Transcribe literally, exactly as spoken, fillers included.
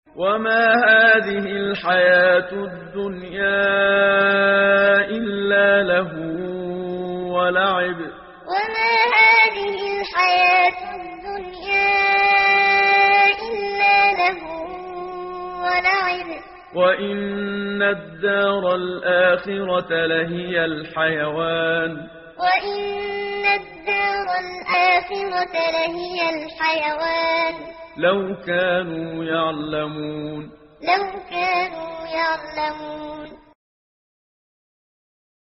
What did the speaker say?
وما هذه الحياة الدنيا إلا لهو ولعب وما هذه الحياة الدنيا إلا لهو ولعب وإن الدار الآخرة لهي الحيوان وإن الدار الآخرة لهي الحيوان لو كانوا يعلمون لو كانوا يعلمون